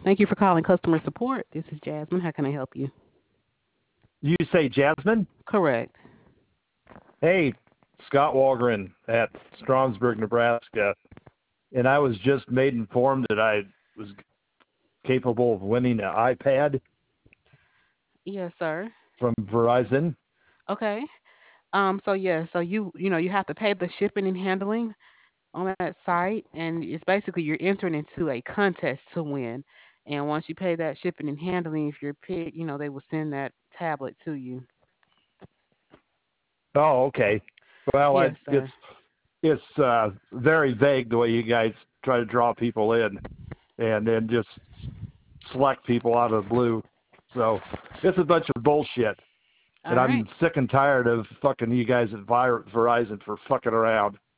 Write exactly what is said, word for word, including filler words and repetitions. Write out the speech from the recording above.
Thank you for calling customer support. This is Jasmine. How can I help you? You say Jasmine? Correct. Hey, Scott Walgren at Stromsburg, Nebraska. And I was just made informed that I was capable of winning an iPad Yes, sir. from Verizon. Okay. Um. So yeah. So you you know you have to pay the shipping and handling on that site, and it's basically you're entering into a contest to win. And once you pay that shipping and handling, if you're picked, you know they will send that tablet to you. Oh, okay. Well, I, Yes, it's sir. it's uh, very vague the way you guys try to draw people in and then just select people out of the blue. So it's a bunch of bullshit. All And right. I'm sick and tired of fucking you guys at Verizon for fucking around.